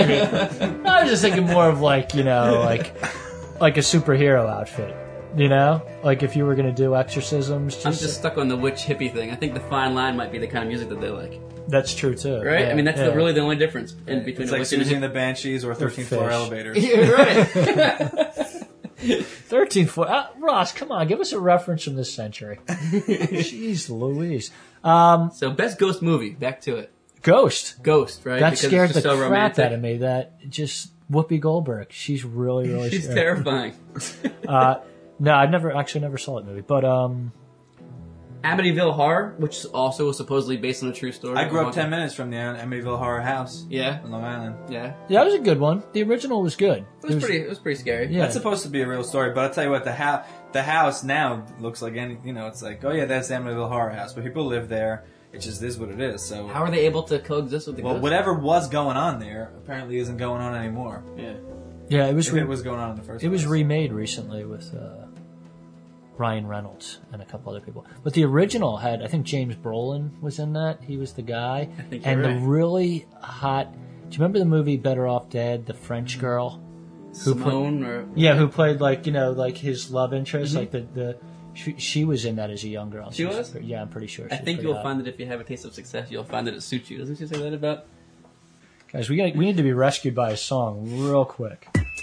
I was just thinking more of like you know like like a superhero outfit. You know, like if you were gonna do exorcisms. I'm Just, just stuck on the witch hippie thing. I think the fine line might be the kind of music that they like, that's true too. right? Yeah, I mean, that's yeah. the, really the only difference in between It's a like witch and a Susie and hippie. the Banshees or thirteenth floor fish. elevators. You're right. Thirteen foot. Uh, Ross, come on, give us a reference from this century. Jeez, Louise. So best ghost movie. Back to it. Ghost. Ghost, right? That Because it's scared the just so crap romantic. out of me. That just Whoopi Goldberg. She's really, really. She's scary. terrifying. Uh, no, I've never actually never saw that movie, but um, Amityville Horror, which also was supposedly based on a true story. I grew up ten minutes from the Amityville Horror House Yeah, in Long Island. yeah. yeah, it was a good one. The original was good. It was, pretty. It was pretty scary. Yeah. That's supposed to be a real story, but I'll tell you what, the house, the house now looks like any, you know, it's like, oh yeah, that's the Amityville Horror House, but people live there. It just is what it is. So, How are they able to coexist with the well, ghosts? whatever was going on there apparently isn't going on anymore. Yeah. Yeah, it was. If Re- it was going on in the first. it was place. remade recently with uh, Ryan Reynolds and a couple other people. But the original had, I think James Brolin was in that. He was the guy, I think you're and right. the really hot. Do you remember the movie Better Off Dead? The French girl. Who put- Simone or Yeah, who played like you know like his love interest, like the the she, she was in that as a young girl. Mm-hmm. She was? pretty- yeah, I'm pretty sure. I she was think pretty you'll hot. find that if you have a taste of success, you'll find that it suits you. Doesn't she say that about? Guys, we got we need to be rescued by a song real quick.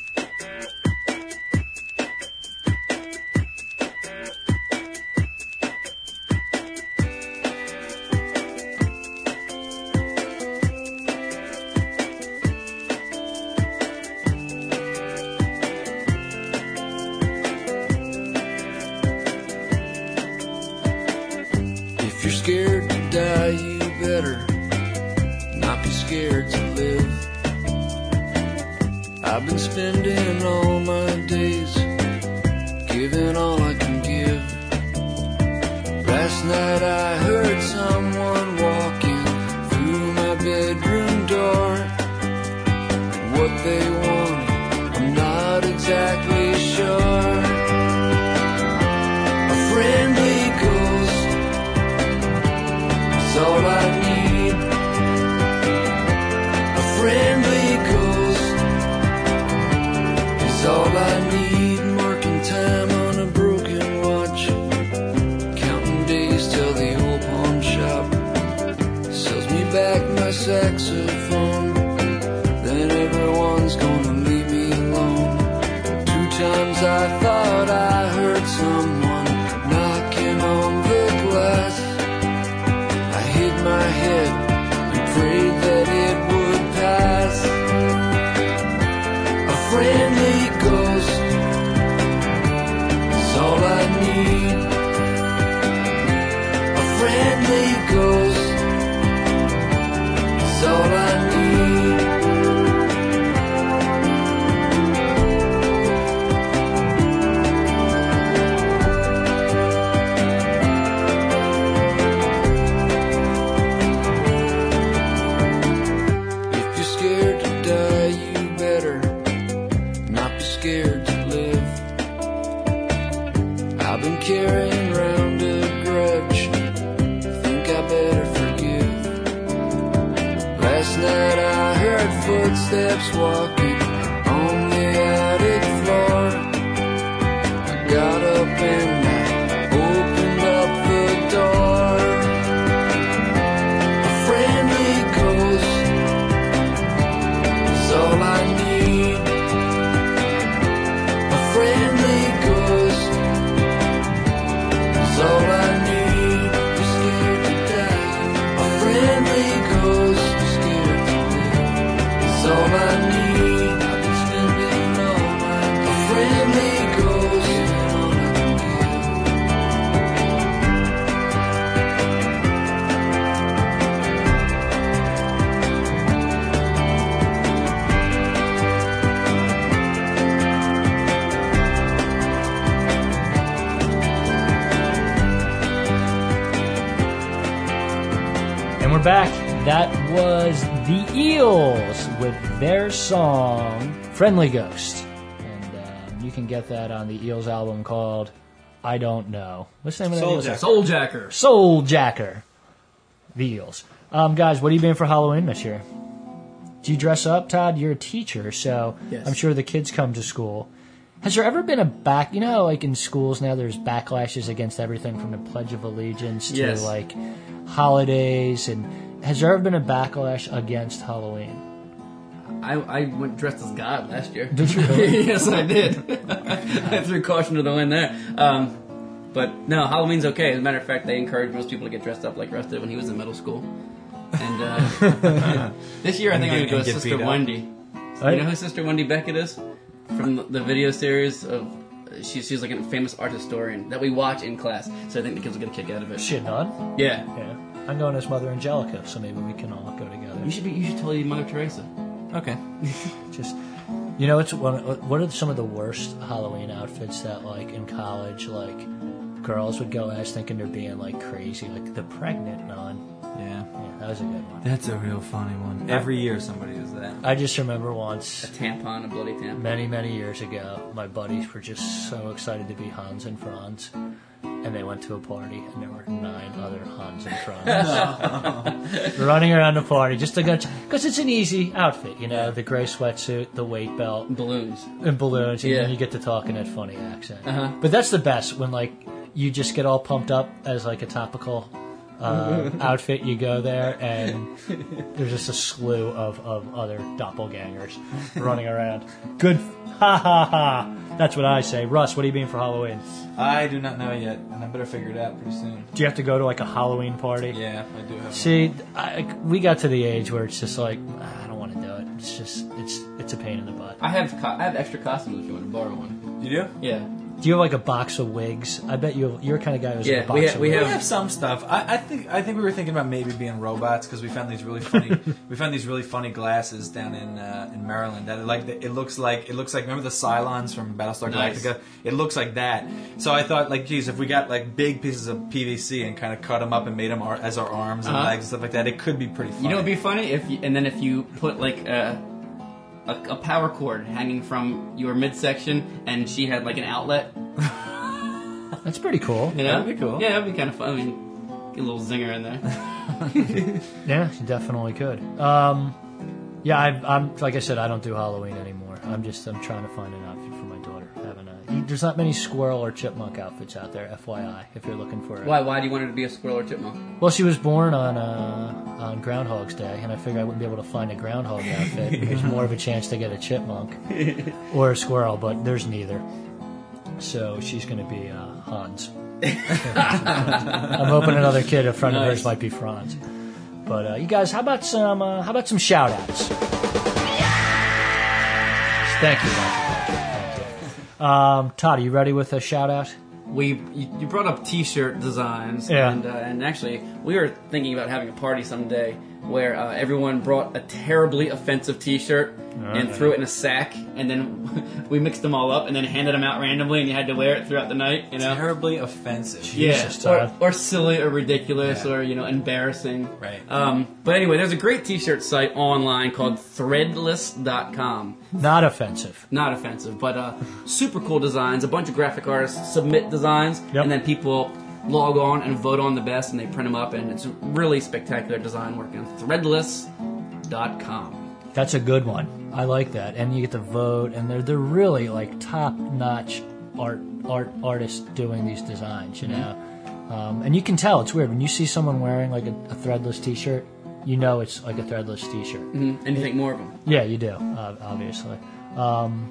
If you're scared to die, you better not be scared to live. I've been spending all my days giving all I can give. Last night I heard someone walking through my bedroom door. What they want, I'm not exactly sure. A friendly ghost is all I need. A friendly ghost is all I need. Marking time on a broken watch, counting days till the old pawn shop sells me back my saxophone. Then everyone's gonna leave me alone. Two times I thought I heard someone knocking on the glass. I hid my head and prayed that it would pass. A friendly ghost is all I need. A friendly ghost is all I need. If you're scared to die, you better not be scared to live. I've been carrying around a grudge, think I better forgive. Last night I heard footsteps walking on the attic floor. I got up and I opened up the door. A friendly ghost is all I need. A friendly ghost is all I need. You're scared to die. A friendly ghost is scared to live. It's all I need. I've been spending all my days. A friendly ghost is all I can give. And we're back. That was the Eels with their song "Friendly Ghost," and um, you can get that on the Eels album called "I Don't Know." What's the name of that? Soul Eels Jacker. album? Souljacker. Soul Jacker. The Eels. Um, guys, what are you being for Halloween this year? Do you dress up, Todd? You're a teacher, so Yes. I'm sure the kids come to school. Has there ever been a back? You know, how, like in schools now, there's backlashes against everything from the Pledge of Allegiance to Yes. like holidays, and has there ever been a backlash against Halloween? I, I went dressed as God last year. Did you really? Yes, I did. I threw caution to the wind there. Um, but no, Halloween's okay. As a matter of fact, they encourage most people to get dressed up like Russ did when he was in middle school. And uh, this year, I think I'm going to go And as get Sister beat up. Wendy. Right? You know who Sister Wendy Beckett is? From the, the video series of... She's, she's like a famous art historian that we watch in class. So I think the kids will get a kick out of it. Shit, on? Yeah. Yeah. I'm going as Mother Angelica, so maybe we can all go together. You should be. You should totally be Mother Teresa. Okay. Just, you know, it's one. What are some of the worst Halloween outfits that, like, in college, like, girls would go as thinking they're being like crazy, like the pregnant nun. Yeah. Yeah, that was a good one. That's a real funny one. Every year somebody does that. I just remember A once, tampon, a bloody tampon. many, many years ago, my buddies were just so excited to be Hans and Franz. And they went to a party, and there were nine other Hans and Franz running around the party just to go, because it's an easy outfit, you know, the gray sweatsuit, the weight belt, Balloons. and balloons, and Yeah. then you get to talk in that funny accent. Uh-huh. But that's the best when, like, you just get all pumped up as like a topical uh, outfit. You go there, and there's just a slew of, of other doppelgangers running around. Good, ha ha ha. That's what I say. Russ, what are you being for Halloween? I do not know yet, and I better figure it out pretty soon. Do you have to go to like a Halloween party? Yeah, I do have. See, I, we got to the age where it's just like, I don't want to do it. It's just, it's it's a pain in the butt. I have co- I have extra costumes if you want to borrow one. You do? Yeah. Do you have like a box of wigs? I bet you you're the kind of guy who's Yeah, like a box we ha- of we wigs. We have some stuff. I, I think I think we were thinking about maybe being robots because we found these really funny we found these really funny glasses down in uh, in Maryland that like it looks like it looks like remember the Cylons from Battlestar Nice. Galactica? It looks like that. So I thought like geez, if we got like big pieces of P V C and kind of cut them up and made them our, as our arms and Uh-huh. legs and stuff like that, it could be pretty funny. You know, it'd be funny if, you, and then if you put like a, a a power cord hanging from your midsection, and she had like an outlet. That's pretty cool. You know? That'd be cool. Yeah, that'd be kind of fun. I mean, get a little zinger in there. Yeah, you definitely could. Um, yeah, I, I'm like I said, I don't do Halloween anymore. I'm just I'm trying to find an outfit for my daughter. Having a, there's not many squirrel or chipmunk outfits out there. F Y I, if you're looking for it. Why? Why do you want her to be a squirrel or chipmunk? Well, she was born on uh, on Groundhog's Day, and I figured I wouldn't be able to find a groundhog outfit. There's more of a chance to get a chipmunk or a squirrel, but there's neither. So she's going to be uh, Hans. I'm hoping another kid, a friend of hers, Nice. might be Franz. But uh, you guys, how about some uh, how about some shout outs? Thank you, Michael. Thank you. Um, Todd, are you ready with a shout out? We you, you brought up T-shirt designs, Yeah. and uh, and actually we were thinking about having a party someday where uh, everyone brought a terribly offensive T-shirt and threw it in a sack, and then we mixed them all up and then handed them out randomly, and you had to wear it throughout the night. You know, Terribly offensive. Jesus, yeah, or, Todd. or silly or ridiculous Yeah. or you know embarrassing. Right. Um, but anyway, there's a great T-shirt site online called Threadless dot com. Not offensive. Not offensive, but uh, super cool designs. A bunch of graphic artists submit designs, Yep. and then people log on and vote on the best, and they print them up, and it's really spectacular design work on Threadless dot com. That's a good one. I like that, and you get to vote, and they're they're really like top notch art art artists doing these designs, you know. Um, and you can tell it's weird when you see someone wearing like a, a threadless T-shirt. You know it's like a threadless T-shirt. Mm-hmm. And you think more of them. Yeah, you do, uh, obviously. Um,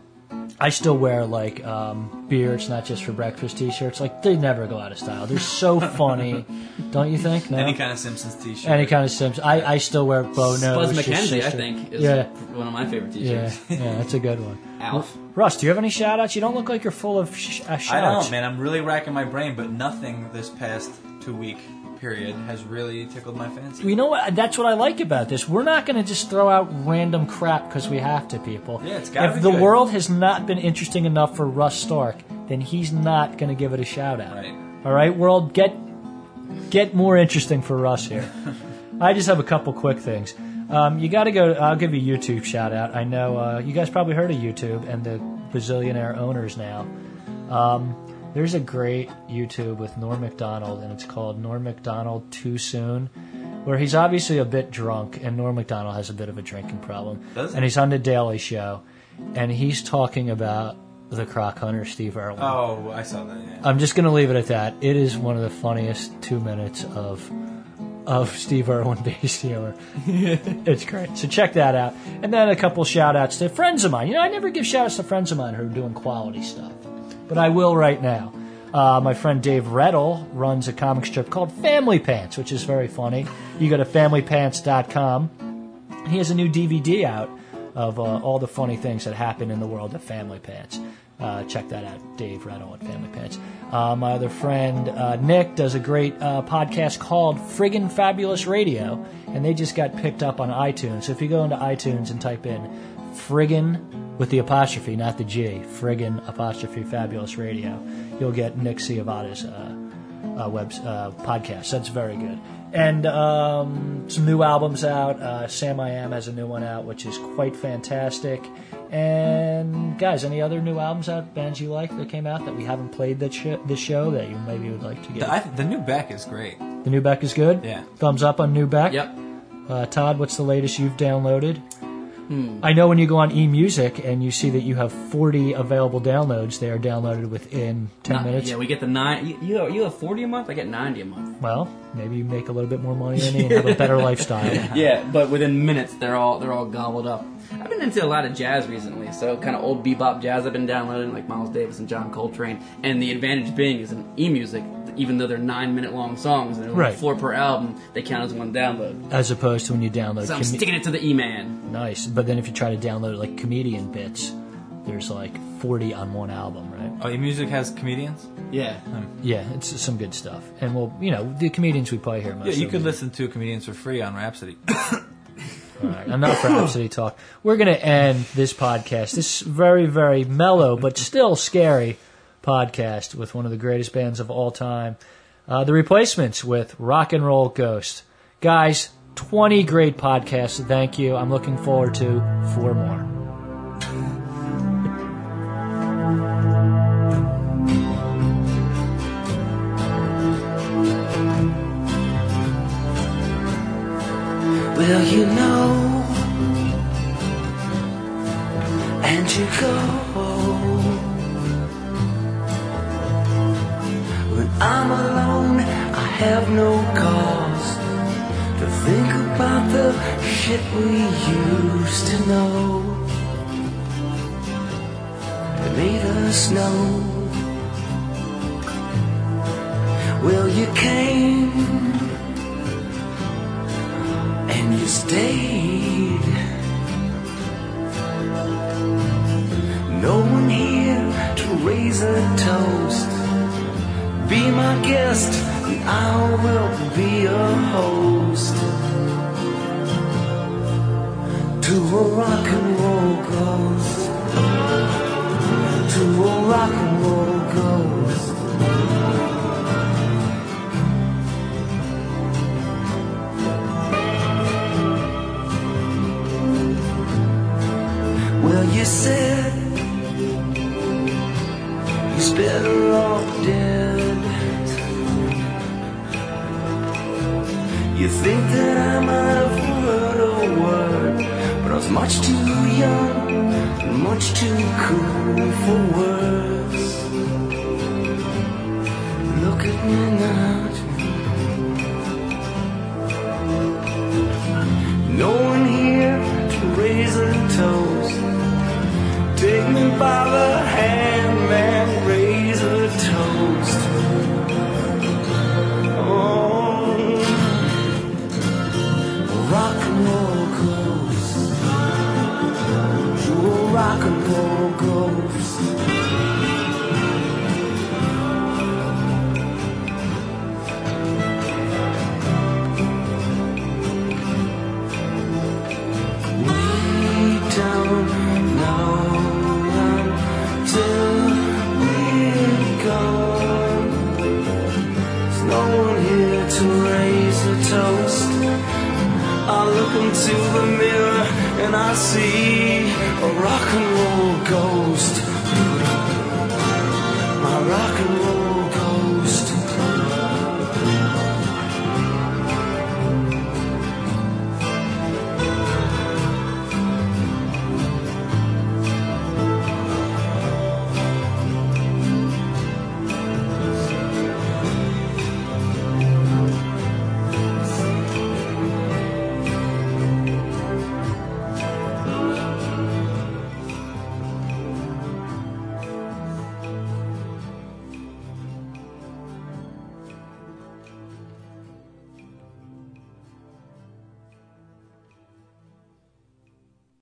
I still wear like um, beer. It's not just for breakfast T-shirts. Like they never go out of style. They're so funny, don't you think? No? Any kind of Simpsons T-shirt. Any kind of Sims. I, I still wear Bo Knows. Buzz your McKenzie, I sister. think, is Yeah. one of my favorite Yeah, T-shirts. yeah, that's a good one. Alf. Russ, do you have any shout outs? You don't look like you're full of sh- uh, shout I outs. don't, man. I'm really racking my brain, but nothing this past two week period has really tickled my fancy. You know what? That's what I like about this. We're not going to just throw out random crap because we have to, people. Yeah, it's gotta If be the good. world has not been interesting enough for Russ Stark, then he's not going to give it a shout out. Right. All right, world, get get more interesting for Russ here. I just have a couple quick things. Um, you got to go. I'll give you a YouTube shout out. I know uh, you guys probably heard of YouTube and the bazillionaire owners now. Um, there's a great YouTube with Norm Macdonald, and it's called Norm Macdonald Too Soon, where he's obviously a bit drunk, and Norm Macdonald has a bit of a drinking problem. Does he? And he's on The Daily Show, and he's talking about the croc hunter, Steve Irwin. Oh, I saw that. Yeah. I'm just going to leave it at that. It is one of the funniest two minutes of of Steve Irwin based humor. It's great. So check that out. And then a couple shout outs to friends of mine. You know, I never give shout outs to friends of mine who are doing quality stuff, but I will right now. Uh, my friend Dave Reddle runs a comic strip called Family Pants, which is very funny. You go to family pants dot com. He has a new D V D out of uh, all the funny things that happen in the world of Family Pants. Uh, check that out, Dave Reddle at Family Pants. Uh, my other friend uh, Nick does a great uh, podcast called Friggin' Fabulous Radio, and they just got picked up on iTunes. So if you go into iTunes and type in Friggin' with the apostrophe, not the G, Friggin' apostrophe Fabulous Radio, you'll get Nick Ciavata's uh, uh, web uh, podcast. That's very good. And um, some new albums out. Uh, Sam I Am has a new one out, which is quite fantastic. And guys, any other new albums out, bands you like that came out that we haven't played that sh- this show that you maybe would like to get? The, I, the new Beck is great. The New Beck is good? Yeah. Thumbs up on New Beck? Yep. Uh, Todd, what's the latest you've downloaded? I know when you go on eMusic and you see that you have forty available downloads, they are downloaded within ten Not- minutes. Yeah, we get the nine. You, you, you have forty a month. I get ninety a month. Well, maybe you make a little bit more money than me and have a better lifestyle. Yeah, but within minutes they're all they're all gobbled up. I've been into a lot of jazz recently, so kind of old bebop jazz I've been downloading, like Miles Davis and John Coltrane. And the advantage being is in eMusic, even though they're nine minute long songs and they're only Right. four per album, they count as one download. As opposed to when you download. So I'm com- sticking it to the E-Man. nice, but then if you try to download like comedian bits, there's like forty on one album, right? Oh, your music has comedians? Yeah. Yeah, it's some good stuff. And we'll, you know, the comedians we play here. Most Yeah, you of could them- listen to comedians for free on Rhapsody. All right, enough Rhapsody talk. We're going to end this podcast, this very, very mellow but still scary podcast, with one of the greatest bands of all time, uh, The Replacements, with Rock and Roll Ghost. Guys, twenty great podcasts. Thank you. I'm looking forward to four more. Well, you know, and you go. When I'm alone, I have no cause to think about the shit we used to know. That made us know. Well, you came and you stayed. No one here to raise a toast. Be my guest and I will be a host to a rock and roll ghost. To a rock and roll ghost. Well, you said he's better off dead. You think that I might have heard a word, but I was much too young and much too cool for words. Look at me now. No one here to raise a toast. Take me by the hand, man, raise a toast. Oh, rock and roll ghost. Oh, rock and roll ghost. We don't know until we're gone. There's no one here to raise a toast. I look into the mirror and I see a rock and roll ghost. My rock and roll